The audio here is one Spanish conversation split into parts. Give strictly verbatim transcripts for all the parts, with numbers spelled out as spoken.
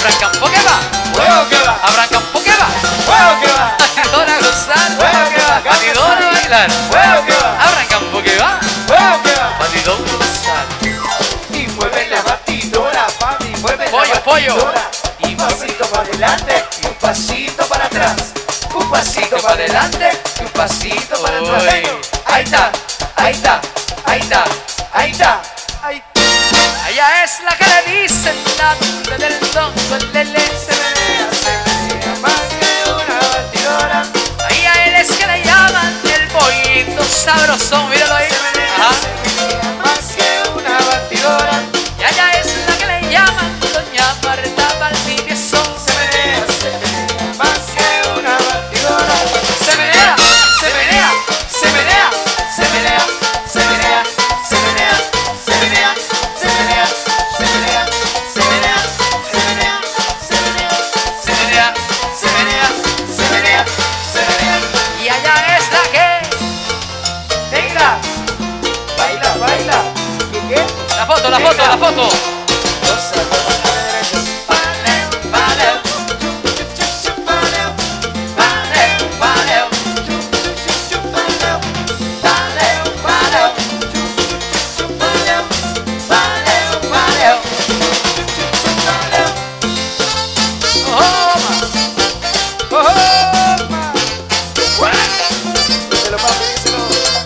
Abraham Campo que va, Huevo que va, Abraham Campo que va, huevo que va, Batidora a gozar, huevo que va, Batidora a bailar, huevo que va, Abraham Campo que va, huevo que va. Batidora a gozar. Y mueve la batidora, papi, mueve Pollo, la pollo. batidora. Y un pasito para adelante y un pasito para atrás. Un pasito para adelante y un pasito para atrás. Uy. Ahí está, ahí está, ahí está, ahí está, ahí está. Ella es la que le dicen la tumba del tonto, el lele. Se menea, se menea más que una batidora. Ahí a él es que le llaman el pollito sabrosón, míralo ahí. Se menea, Ajá. se menea más que una batidora. Y allá es la que le llaman doña Marta Valdivieso. Se menea, se menea más que una batidora. Se menea, se menea, se menea, se menea, se menea, se menea, se menea, se menea, se menea, se menea, se menea, se menea, se menea, se menea, se menea, se menea. y allá es la que. Venga, baila, baila. ¿Y qué? La foto, la foto, la foto. Goza, goza de derecho. Paleo, paleo, chup, chup, chup, chup, paleo. Paleo, paleo, chup, chup, chup, chup, paleo. Paleo, paleo, chup, chup, chup, chup, paleo. Paleo, paleo, chup, chup, chup, chup, paleo. Oh, ¡Oh, ma! Díselo, papi, díselo.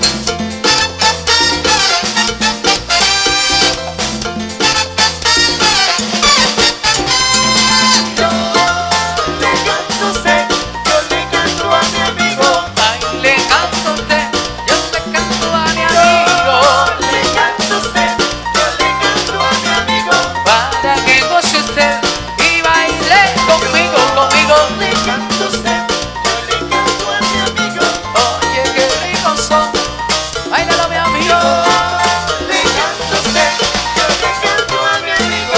Yo le canto a usted, yo le canto a mi amigo. ay, le canto a usted, yo le canto a mi Yo amigo. le canto a usted, yo le canto a mi amigo. Para que goce usted y baile conmigo, conmigo. Le canto a usted, yo le canto a mi amigo. Oye, qué ricos son, bailalo mi amigo. Yo le canto a usted, yo le canto a mi amigo.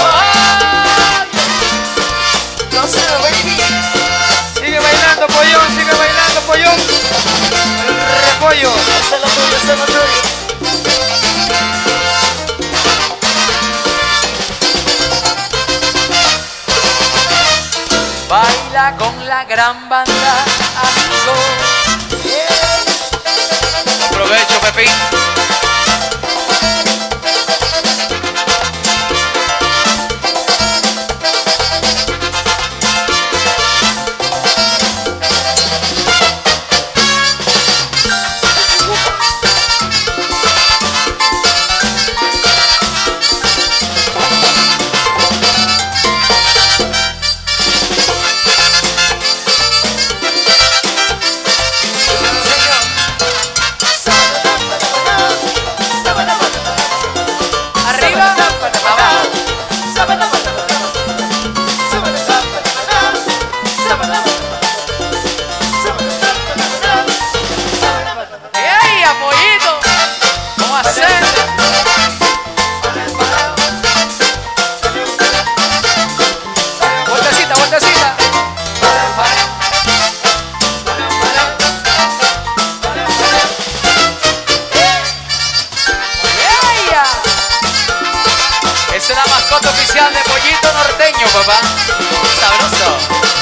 No se lo baby. Sigue bailando, pollón, sigue bailando, pollón. El repollo. Haz lo tuyo, haz lo tuyo. Baila con la gran banda, amigo. Aprovecho, Pepín. Arriba, abajo. ¡Ey, apoyito! ¿Cómo hacer? Vueltecita, vueltecita. ¡Ey! Esa es la mascota oficial de Pollito Norteño, papá. Sabroso.